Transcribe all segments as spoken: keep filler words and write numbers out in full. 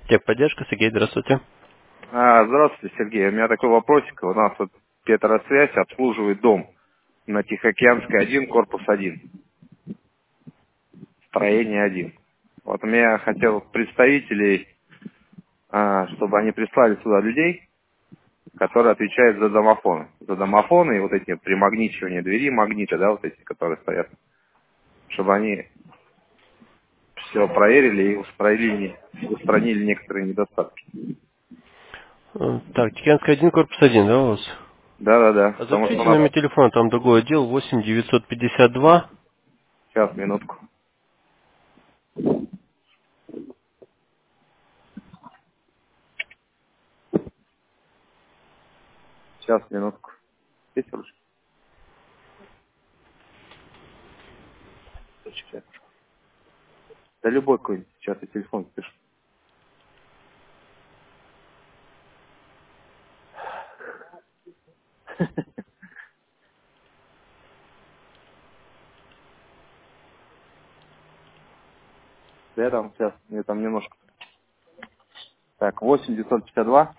Техподдержка, Сергей, здравствуйте. А, здравствуйте, Сергей. У меня такой вопросик. У нас вот Петросвязь обслуживает дом на Тихоокеанской один, корпус один, строение один. Вот у меня хотел представителей, а, чтобы они прислали сюда людей, которые отвечают за домофоны. За домофоны и вот эти примагничивания двери, магниты, да, вот эти, которые стоят. Чтобы они все проверили и устранили, устранили некоторые недостатки. Э, Так, Тихоокеанская один, корпус один, да, у вас? Да-да-да, А потому что у запишите нас... номер телефона, там другой отдел, восемь девятьсот пятьдесят два. Сейчас, минутку. Сейчас, минутку. Есть уже? Да любой какой-нибудь. Сейчас я телефон пишу. Да, там сейчас, мне там немножко. Так, восемь девятьсот пятьдесят два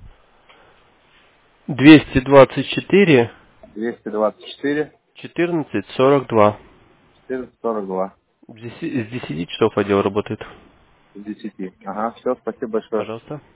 двести двадцать четыре двести двадцать четыре четырнадцать сорок два. четырнадцать сорок два С десяти с десяти часов отдел работает. с десяти. Ага, все, спасибо большое. Пожалуйста.